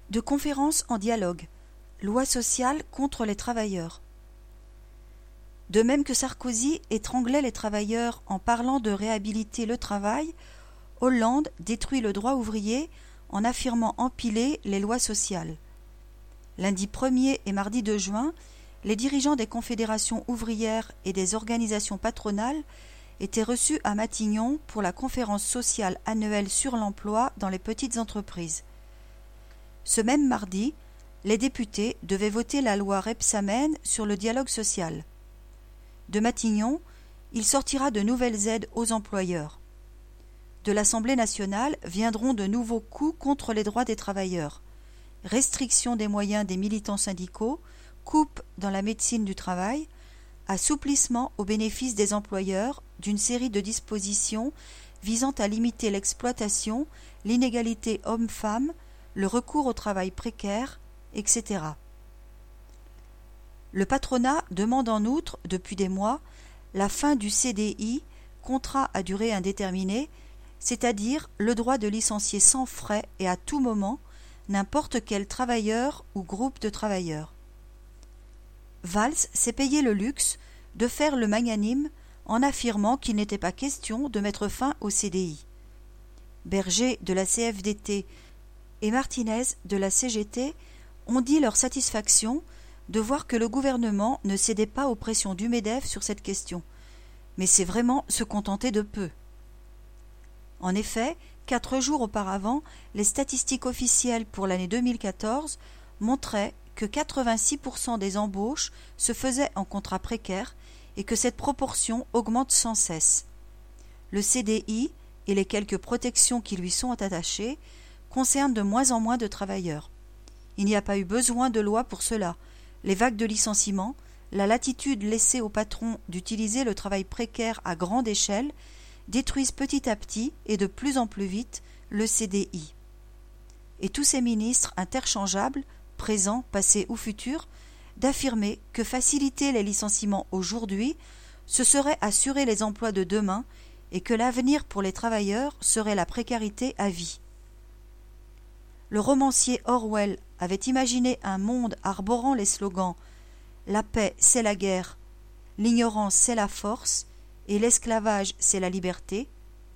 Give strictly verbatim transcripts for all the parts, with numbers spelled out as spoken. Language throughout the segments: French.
De conférences en dialogue. Loi sociale contre les travailleurs. De même que Sarkozy étranglait les travailleurs en parlant de réhabiliter le travail, Hollande détruit le droit ouvrier en affirmant empiler les lois sociales. Lundi premier et mardi deux juin, les dirigeants des confédérations ouvrières et des organisations patronales étaient reçus à Matignon pour la conférence sociale annuelle sur l'emploi dans les petites entreprises. Ce même mardi, les députés devaient voter la loi Rebsamen sur le dialogue social. De Matignon, il sortira de nouvelles aides aux employeurs. De l'Assemblée nationale viendront de nouveaux coups contre les droits des travailleurs. Restriction des moyens des militants syndicaux, coupe dans la médecine du travail, assouplissement au bénéfice des employeurs d'une série de dispositions visant à limiter l'exploitation, l'inégalité homme-femme, le recours au travail précaire, et cetera. Le patronat demande en outre, depuis des mois, la fin du C D I, contrat à durée indéterminée, c'est-à-dire le droit de licencier sans frais et à tout moment n'importe quel travailleur ou groupe de travailleurs. Valls s'est payé le luxe de faire le magnanime en affirmant qu'il n'était pas question de mettre fin au C D I. Berger de la C F D T et Martinez de la C G T ont dit leur satisfaction de voir que le gouvernement ne cédait pas aux pressions du MEDEF sur cette question. Mais c'est vraiment se contenter de peu. En effet, quatre jours auparavant, les statistiques officielles pour l'année deux mille quatorze montraient que quatre-vingt-six pour cent des embauches se faisaient en contrat précaire et que cette proportion augmente sans cesse. Le C D I et les quelques protections qui lui sont attachées concernent de moins en moins de travailleurs. Il n'y a pas eu besoin de loi pour cela. Les vagues de licenciements, la latitude laissée aux patrons d'utiliser le travail précaire à grande échelle détruisent petit à petit et de plus en plus vite le C D I. Et tous ces ministres interchangeables, présents, passés ou futurs, d'affirmer que faciliter les licenciements aujourd'hui, ce serait assurer les emplois de demain et que l'avenir pour les travailleurs serait la précarité à vie. Le romancier Orwell avait imaginé un monde arborant les slogans « La paix, c'est la guerre »,« L'ignorance, c'est la force » et « L'esclavage, c'est la liberté ».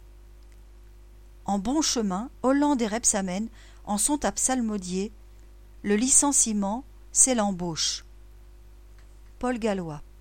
En bon chemin, Hollande et Rebsamen en sont à psalmodier « Le licenciement, c'est l'embauche ». Paul Gallois.